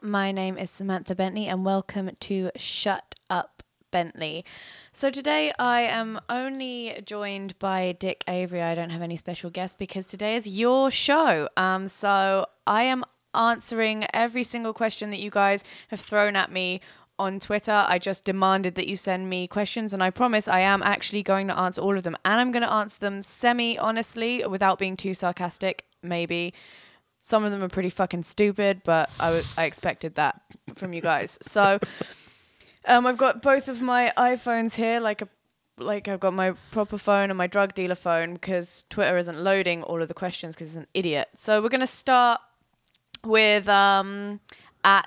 My name is Samantha Bentley and welcome to Shut Up Bentley. So today I am only joined by Dick Avery. I don't have any special guests because today is your show. So I am answering every single question that you guys have thrown at me on Twitter. I just demanded that you send me questions and I promise I am actually going to answer all of them. And I'm going to answer them semi-honestly without being too sarcastic, maybe. Some of them are pretty fucking stupid, but I expected that from you guys. So I've got both of my iPhones here, like I've got my proper phone and my drug dealer phone because Twitter isn't loading all of the questions because it's an idiot. So we're going to start with at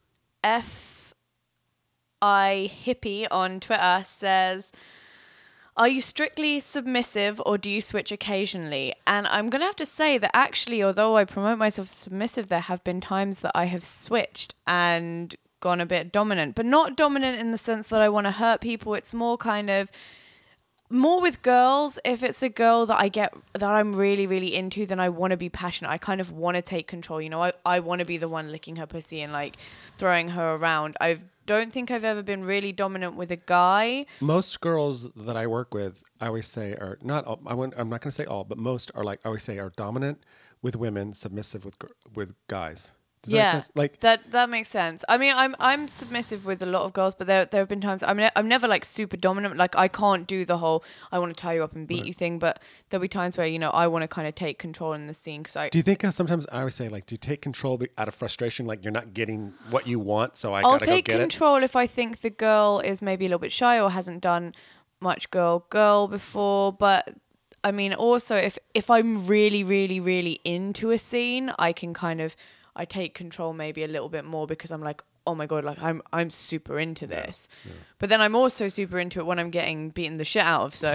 FIHippie on Twitter says, are you strictly submissive or do you switch occasionally? And I'm going to have to say that actually, although I promote myself submissive, there have been times that I have switched and gone a bit dominant, but not dominant in the sense that I want to hurt people. It's more kind of more with girls. If it's a girl that I'm really, really into, then I want to be passionate. I kind of want to take control. You know, I want to be the one licking her pussy and like throwing her around. I don't think I've ever been really dominant with a guy. Most girls that I work with, I always say are not. I'm not going to say all, but most are like I always say are dominant with women, submissive with guys. Does that make sense? Like that makes sense. I mean, I'm submissive with a lot of girls, but there have been times. I mean, I'm never like super dominant. Like I can't do the whole I want to tie you up and beat you thing. But there'll be times where I want to kind of take control in the scene. Do you think sometimes I always say like, do you take control out of frustration? Like you're not getting what you want, so I'll gotta go get it. take control if I think the girl is maybe a little bit shy or hasn't done much girl before. But I mean, also if I'm really, really, really into a scene, I can I take control maybe a little bit more because I'm like, oh my God, like I'm super into this. Yeah. But then I'm also super into it when I'm getting beaten the shit out of. So,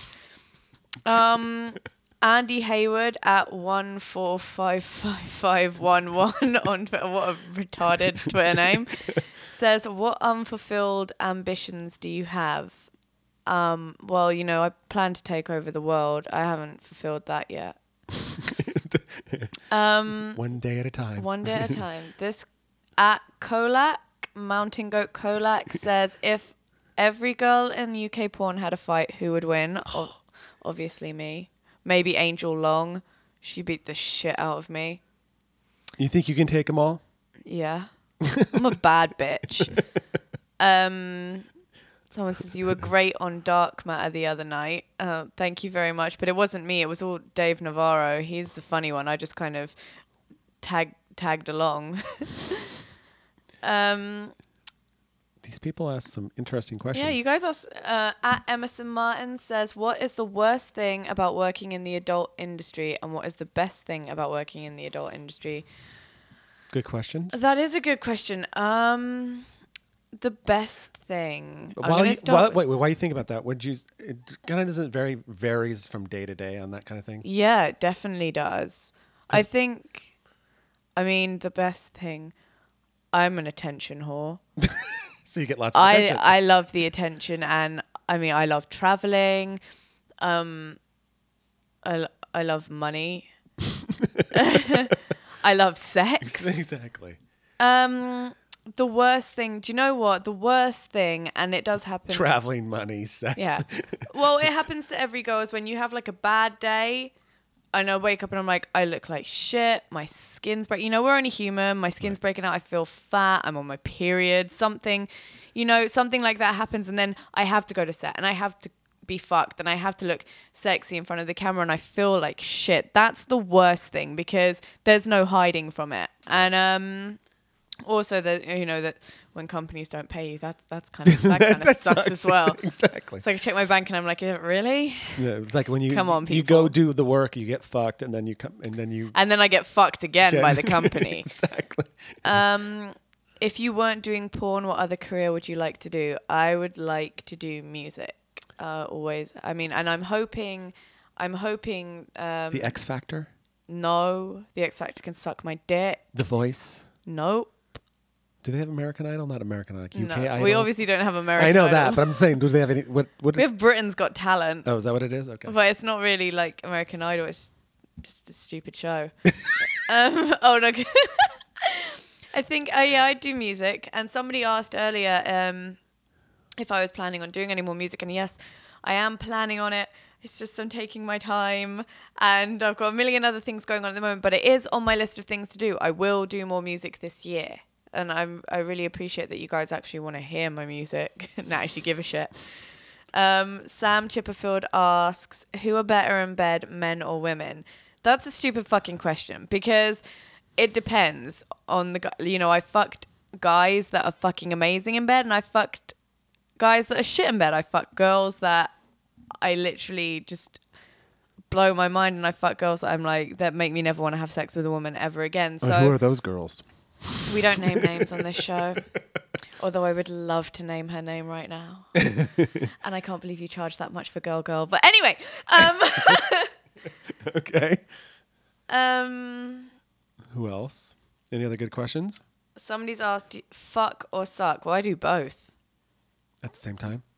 Andy Hayward at 14555511 on Twitter, what a retarded Twitter name, says, what unfulfilled ambitions do you have? Well, I plan to take over the world. I haven't fulfilled that yet. One day at a time. One day at a time. This at Kolak, Mountain Goat Kolak says, if every girl in UK porn had a fight, who would win? Obviously me. Maybe Angel Long. She beat the shit out of me. You think you can take them all? Yeah. I'm a bad bitch. Someone says, you were great on Dark Matter the other night. Thank you very much. But it wasn't me. It was all Dave Navarro. He's the funny one. I just kind of tagged along. These people ask some interesting questions. Yeah, you guys ask. At Emerson Martin says, what is the worst thing about working in the adult industry and what is the best thing about working in the adult industry? Good questions. That is a good question. The best thing. Why do you think about that? It kind of doesn't varies from day to day on that kind of thing? Yeah, it definitely does. I think, the best thing, I'm an attention whore. So you get lots of attention. I love the attention and, I love traveling. I love money. I love sex. Exactly. The worst thing, do you know what? The worst thing, and it does happen. Traveling, money, sex. Yeah. Well, it happens to every girl is when you have like a bad day and I wake up and I'm like, I look like shit. My skin's breaking. We're only human. My skin's breaking out. I feel fat. I'm on my period. Something like that happens. And then I have to go to set and I have to be fucked and I have to look sexy in front of the camera and I feel like shit. That's the worst thing because there's no hiding from it. And, also, that when companies don't pay you, that kind of sucks as well. Exactly. It's like I check my bank and I'm like, really? Yeah, it's like when you come on, people. You go do the work, you get fucked, and then you come, and then I get fucked again by the company. Exactly. If you weren't doing porn, what other career would you like to do? I would like to do music. Always. And I'm hoping. The X Factor. No, the X Factor can suck my dick. The Voice. Nope. Do they have American Idol? Not American Idol. UK no, Idol? We obviously don't have American Idol. I know that, but I'm saying, do they have any... What we have Britain's Got Talent. Oh, is that what it is? Okay. But it's not really like American Idol. It's just a stupid show. Oh, no. I think, yeah, I do music. And somebody asked earlier if I was planning on doing any more music. And yes, I am planning on it. It's just I'm taking my time and I've got a million other things going on at the moment. But it is on my list of things to do. I will do more music this year. And I really appreciate that you guys actually want to hear my music and actually give a shit. Sam Chipperfield asks, who are better in bed, men or women? That's a stupid fucking question because it depends on the guy. You know, I fucked guys that are fucking amazing in bed and I fucked guys that are shit in bed. I fuck girls that I literally just blow my mind, and I fuck girls that I'm like, that make me never want to have sex with a woman ever again. So who are those girls? we don't name names on this show. Although I would love to name her name right now. And I can't believe you charge that much for Girl Girl. But anyway. Okay. Who else? Any other good questions? Somebody's asked, fuck or suck? Well, I do both. At the same time?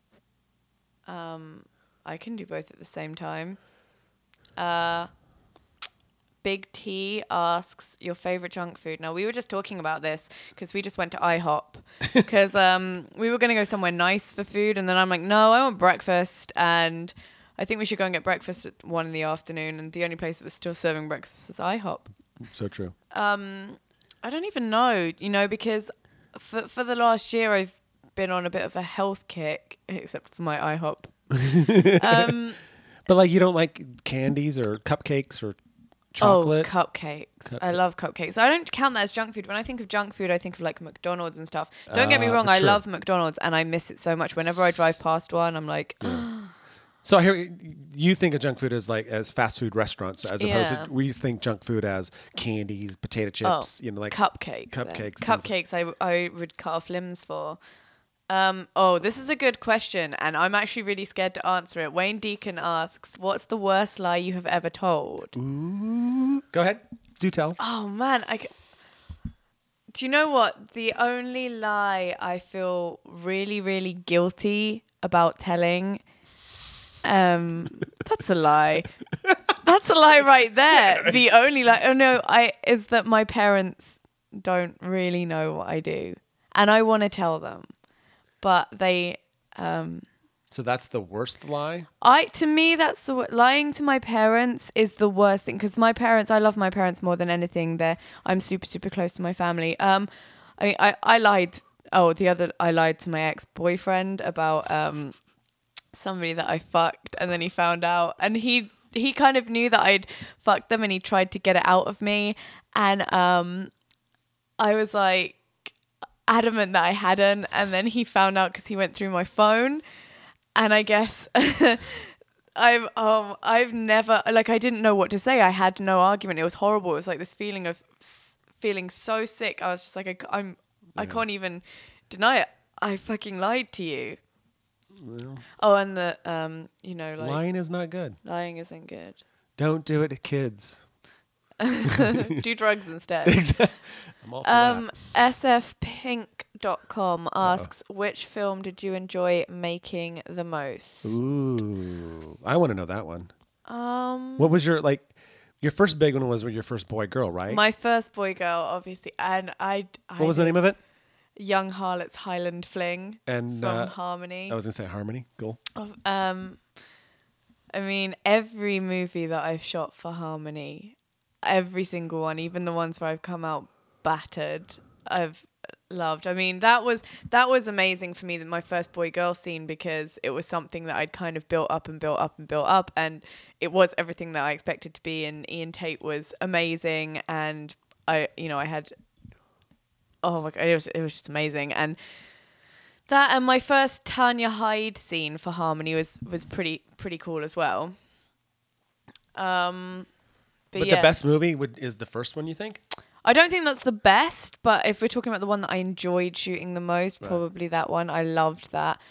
I can do both at the same time. Big T asks, your favorite junk food. Now, we were just talking about this because we just went to IHOP because we were going to go somewhere nice for food. And then I'm like, no, I want breakfast. And I think we should go and get breakfast at 1 PM. And the only place that was still serving breakfast was IHOP. So true. I don't even know, you know, because for the last year, I've been on a bit of a health kick, except for my IHOP. But like, you don't like candies or cupcakes or chocolate? Oh, cupcakes. I love cupcakes. I don't count that as junk food. When I think of junk food, I think of like McDonald's and stuff. Don't get me wrong, I love McDonald's and I miss it so much. Whenever I drive past one, I'm like... So I hear you think of junk food as like as fast food restaurants, as opposed to we think junk food as candies, potato chips, you know, like cupcakes. Cupcakes. Cupcakes I would cut off limbs for. This is a good question, and I'm actually really scared to answer it. Wayne Deacon asks, what's the worst lie you have ever told? Ooh. Go ahead. Do tell. Oh, man. Do you know what? The only lie I feel really, really guilty about telling, that's a lie. That's a lie right there. The only lie, is that my parents don't really know what I do. And I want to tell them. But they... So that's the worst lie? To me, that's lying to my parents is the worst thing. Because my parents, I love my parents more than anything. I'm super, super close to my family. I lied. I lied to my ex-boyfriend about somebody that I fucked. And then he found out. And he kind of knew that I'd fucked them and he tried to get it out of me. And I was like, adamant that I hadn't, and then he found out because he went through my phone, and I guess I've never, like, I didn't know what to say. I had no argument. It was horrible. It was like this feeling of feeling so sick. I was just like, I can't even deny it. I fucking lied to you. Well, and the like, lying is not good. Lying isn't good. Don't do it to kids. Do drugs instead. I'm all for that. sfpink.com asks, which film did you enjoy making the most? Ooh, I want to know that one. What was your first big one was your first boy girl, right? My first boy girl, obviously, and What was the name of it? Young Harlot's Highland Fling and from Harmony. I was gonna say Harmony. Cool. I mean, every movie that I've shot for Harmony, every single one, even the ones where I've come out battered, I've loved. I mean, that was amazing for me, that my first boy girl scene, because it was something that I'd kind of built up, and it was everything that I expected to be. And Ian Tate was amazing, and I had, oh my God, it was just amazing. And that, and my first Tanya Hyde scene for Harmony was pretty cool as well. But the best movie is the first one, you think? I don't think that's the best, but if we're talking about the one that I enjoyed shooting the most, probably that one. I loved that.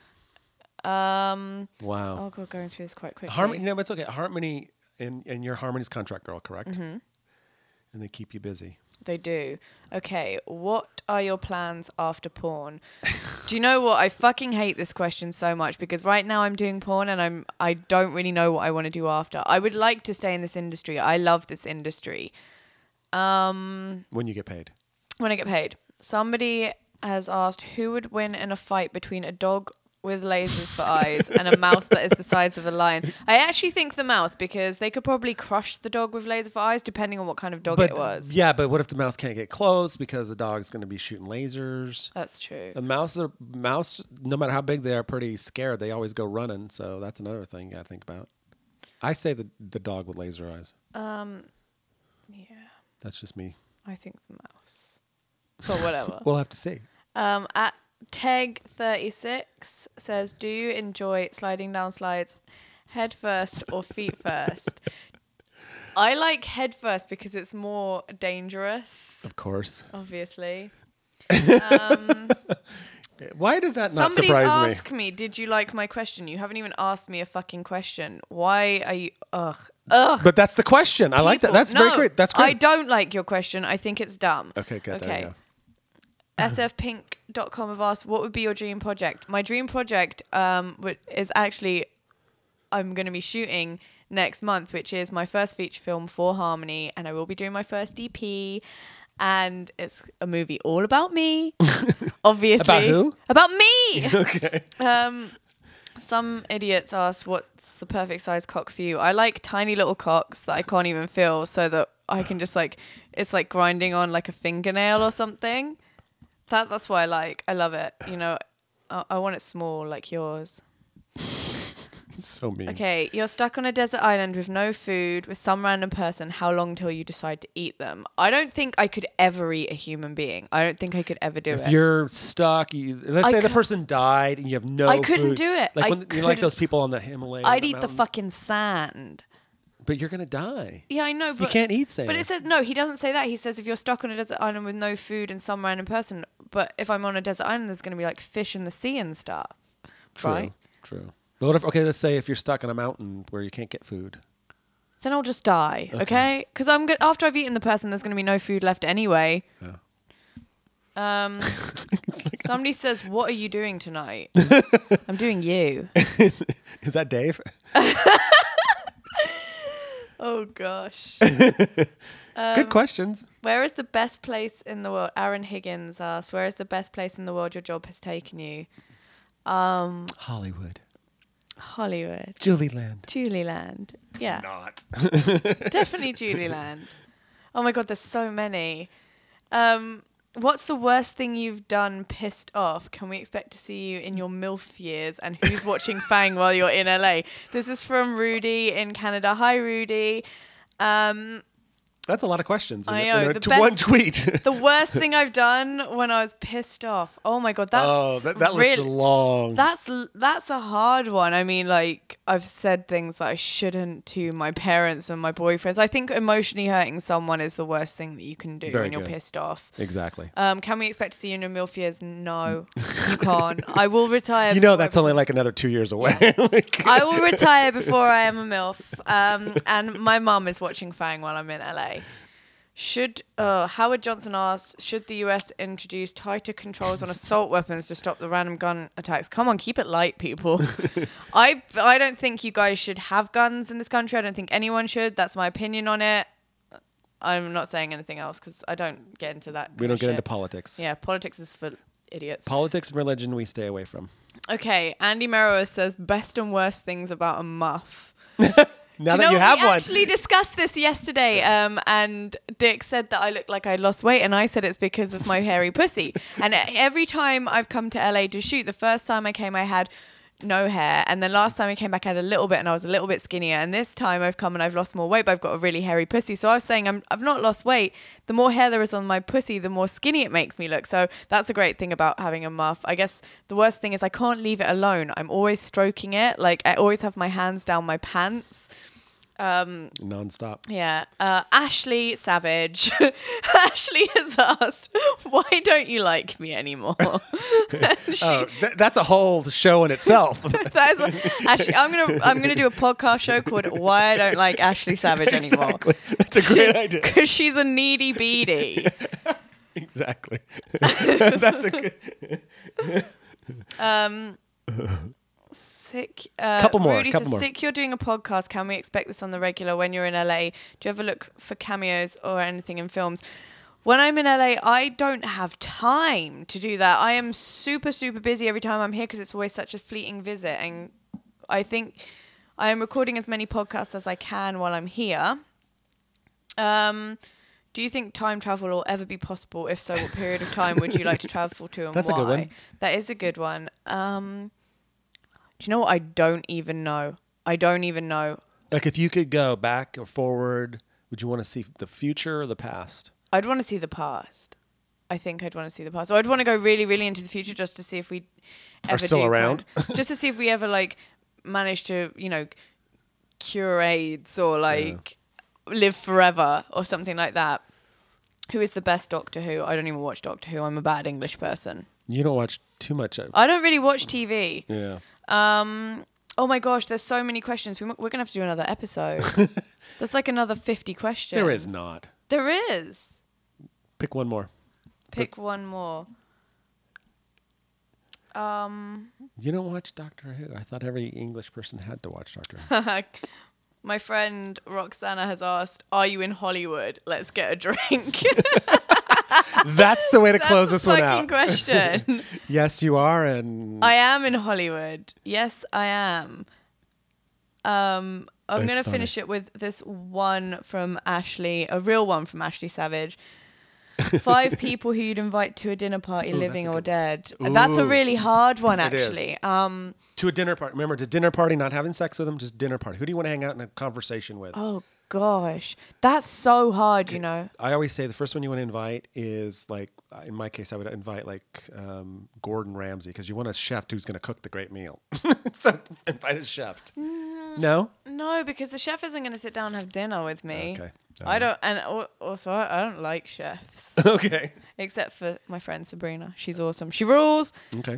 Wow. Oh God, going through this quite quickly. Harmony, it's okay. Harmony, and you're Harmony's contract girl, correct? Mm-hmm. And they keep you busy. They do. Okay, what are your plans after porn? Do you know what? I fucking hate this question so much, because right now I'm doing porn and I don't really know what I want to do after. I would like to stay in this industry. I love this industry. When you get paid. when I get paid. Somebody has asked who would win in a fight between a dog with lasers for eyes and a mouse that is the size of a lion. I actually think the mouse, because they could probably crush the dog with laser for eyes depending on what kind of dog it was. Yeah, but what if the mouse can't get close because the dog's going to be shooting lasers? That's true. The mouse, no matter how big they are, pretty scared. They always go running. So that's another thing you got to think about. I say the dog with laser eyes. Yeah, That's just me. I think the mouse. But whatever. We'll have to see. At Teg36 says, do you enjoy sliding down slides head first or feet first? I like head first because it's more dangerous. Of course. Obviously. Why does that not Somebody's surprise me? asked me, did you like my question? You haven't even asked me a fucking question. Why are you... Ugh. But that's the question. I like that. That's very great. That's great. I don't like your question. I think it's dumb. Okay, good. There you go. sfpink.com have asked, what would be your dream project? My dream project is actually, I'm going to be shooting next month, which is my first feature film for Harmony, and I will be doing my first DP, and it's a movie all about me, obviously. About who? About me! Okay. Some idiots asked, what's the perfect size cock for you? I like tiny little cocks that I can't even feel, so that I can just it's like grinding on like a fingernail or something. That's what I like. I love it. You know, I want it small like yours. So mean. Okay, you're stuck on a desert island with no food, with some random person. How long till you decide to eat them? I don't think I could ever eat a human being. I don't think I could ever do it. If you're stuck, let's say the person died and you have no I couldn't food. do it. Like you're like those people on the Himalaya. I'd eat the fucking sand. But you're going to die. Yeah, I know. So you can't eat sand. But it says, no, he doesn't say that. He says if you're stuck on a desert island with no food and some random person. But if I'm on a desert island, there's going to be like fish in the sea and stuff. True, right? True. But what if, let's say if you're stuck on a mountain where you can't get food. Then I'll just die, okay? Because after I've eaten the person, there's going to be no food left anyway. Yeah. Somebody says, what are you doing tonight? I'm doing you. Is that Dave? Oh, gosh. Good questions. Where is the best place in the world? Aaron Higgins asks, where is the best place in the world your job has taken you? Hollywood. Julieland. Yeah. Not. Definitely Julieland. Oh my God, there's so many. What's the worst thing you've done pissed off? Can we expect to see you in your MILF years? And who's watching Fang while you're in LA? This is from Rudy in Canada. Hi, Rudy. That's a lot of questions. I know. One tweet. The worst thing I've done when I was pissed off. Oh my God, that's that list is long. That's a hard one. I mean, like, I've said things that I shouldn't to my parents and my boyfriends. I think emotionally hurting someone is the worst thing that you can do when you're pissed off. Exactly. Can we expect to see you in your MILF years? No, you can't. I will retire. That's only like another 2 years away. I will retire before I am a MILF. And my mum is watching Fang while I'm in LA. Howard Johnson asks, should the US introduce tighter controls on assault weapons to stop the random gun attacks? Come on, keep it light, people. I don't think you guys should have guns in this country. I don't think anyone should. That's my opinion on it. I'm not saying anything else because I don't get into that. We don't get into politics. Yeah, politics is for idiots. Politics and religion we stay away from. Okay, Andy Merrow says, best and worst things about a muff. Now that you have one. We actually discussed this yesterday, and Dick said that I looked like I lost weight, and I said it's because of my hairy pussy. And every time I've come to LA to shoot, the first time I came, I had no hair, and then last time I came back, I had a little bit, and I was a little bit skinnier. And this time I've come and I've lost more weight, but I've got a really hairy pussy. So I was saying I've not lost weight. The more hair there is on my pussy, the more skinny it makes me look. So that's a great thing about having a muff. I guess the worst thing is I can't leave it alone. I'm always stroking it. Like I always have my hands down my pants. Non-stop. Yeah. Ashley Savage. Ashley has asked, why don't you like me anymore? That's a whole show in itself. Actually, I'm gonna do a podcast show called Why I Don't Like Ashley Savage Anymore. Exactly. That's a great idea. Because she's a needy beady. Exactly. That's a good... Sick. Couple more. Rudy says, sick, you're doing a podcast. Can we expect this on the regular when you're in LA? Do you ever look for cameos or anything in films? When I'm in LA, I don't have time to do that. I am super, super busy every time I'm here because it's always such a fleeting visit. And I think I am recording as many podcasts as I can while I'm here. Do you think time travel will ever be possible? If so, what period of time would you like to travel to and That's why? a good one. That is a good one. Do you know what? I don't even know. Like if you could go back or forward, would you want to see the future or the past? I'd want to see the past. I think I'd want to see the past. So I'd want to go really, really into the future just to see if we ever Are still do around. just to see if we ever like manage to, cure AIDS or like live forever or something like that. Who is the best Doctor Who? I don't even watch Doctor Who. I'm a bad English person. You don't watch too much of. I don't really watch TV. Yeah. Oh my gosh, there's so many questions. We're going to have to do another episode. There's like another 50 questions. There is not. There is. Pick one more. Pick one more. You don't watch Doctor Who. I thought every English person had to watch Doctor Who. My friend Roxana has asked, "Are you in Hollywood? Let's get a drink." That's the way to close That's this a one fucking out. question. Yes, you are, and I am in Hollywood. Yes, I am. I'm It's going to funny. finish it with this one from Ashley, a real one from Ashley Savage. 5 people who you'd invite to a dinner party, Ooh, living that's a or good dead. one. That's a Ooh. really hard one, It is. actually. to a dinner party. Remember, to dinner party, not having sex with them, just dinner party. Who do you want to hang out in a conversation with? Oh, gosh. That's so hard, you know. I always say the first one you want to invite is like, in my case, I would invite like Gordon Ramsay because you want a chef who's going to cook the great meal. So invite a chef. No? No, because the chef isn't going to sit down and have dinner with me. Okay. I don't, and also I don't like chefs, Okay. except for my friend Sabrina. She's awesome. She rules. Okay.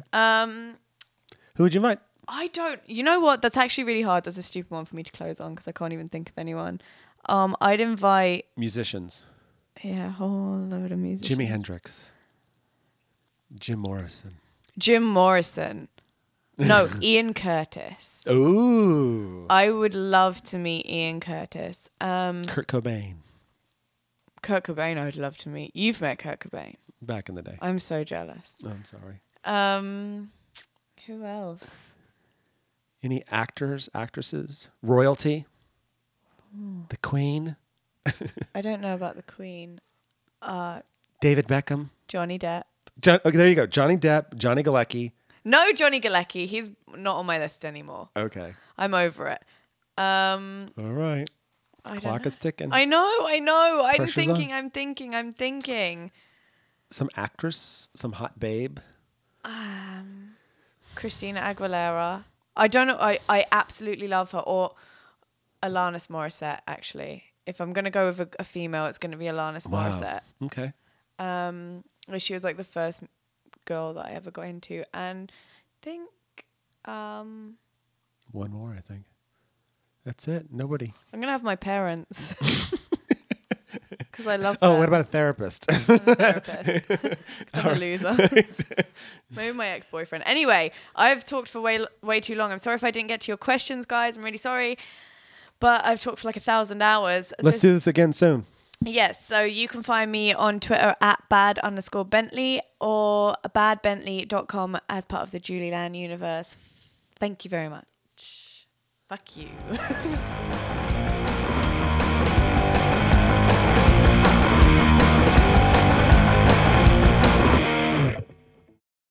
Who would you invite? I don't. You know what? That's actually really hard. That's a stupid one for me to close on because I can't even think of anyone. I'd invite Musicians. a whole load of musicians. Jimi Hendrix. Jim Morrison. Jim Morrison. No, Ian Curtis. Ooh. I would love to meet Ian Curtis. Kurt Cobain. Kurt Cobain, I would love to meet. You've met Kurt Cobain. Back in the day. I'm so jealous. Oh, I'm sorry. Who else? Any actors, actresses, royalty? The Queen? I don't know about the Queen. David Beckham? Johnny Depp. Okay, there you go. Johnny Depp, Johnny Galecki. No, Johnny Galecki. He's not on my list anymore. Okay. I'm over it. All right. I don't Clock know. is ticking. I know. I'm Pressure's thinking. Some actress, some hot babe. Christina Aguilera. I don't know. I absolutely love her. Or Alanis Morissette, actually. If I'm going to go with a female, it's going to be Alanis Wow. Morissette. Okay. She was like the first girl that I ever got into. And I think... One more, I think. That's it. Nobody. I'm going to have my parents. Because I love them. Oh, what about a therapist? I'm a therapist. 'Cause I'm a loser. Maybe my ex-boyfriend. Anyway, I've talked for way too long. I'm sorry if I didn't get to your questions, guys. I'm really sorry. But I've talked for like 1,000 hours. Let's do this again soon. Yes, so you can find me on Twitter at @bad_Bentley or badbentley.com as part of the Julie Land universe. Thank you very much. Fuck you.